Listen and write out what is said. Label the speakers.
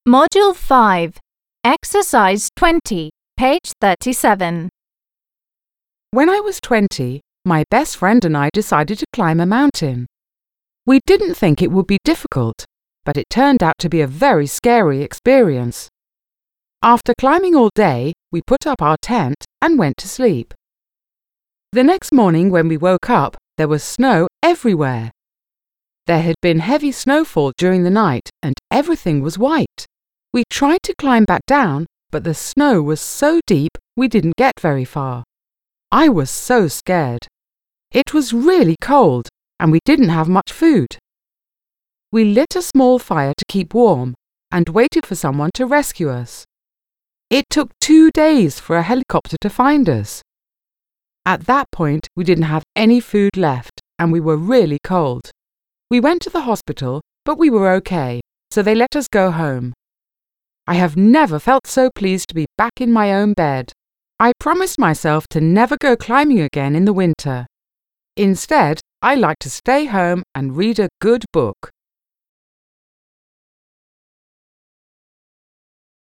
Speaker 1: Module 5, Exercise 20, page 37.
Speaker 2: When I was 20, my best friend and I decided to climb a mountain. We didn't think it would be difficult, but it turned out to be a very scary experience. After climbing all day, we put up our tent and went to sleep. The next morning when we woke up, there was snow everywhere. There had been heavy snowfall during the night and everything was white. We tried to climb back down, but the snow was so deep we didn't get very far. I was so scared. It was really cold and we didn't have much food. We lit a small fire to keep warm and waited for someone to rescue us. It took 2 days for a helicopter to find us. At that point, we didn't have any food left and we were really cold. We went to the hospital, but we were okay, so they let us go home. I have never felt so pleased to be back in my own bed. I promised myself to never go climbing again in the winter. Instead, I like to stay home and read a good book.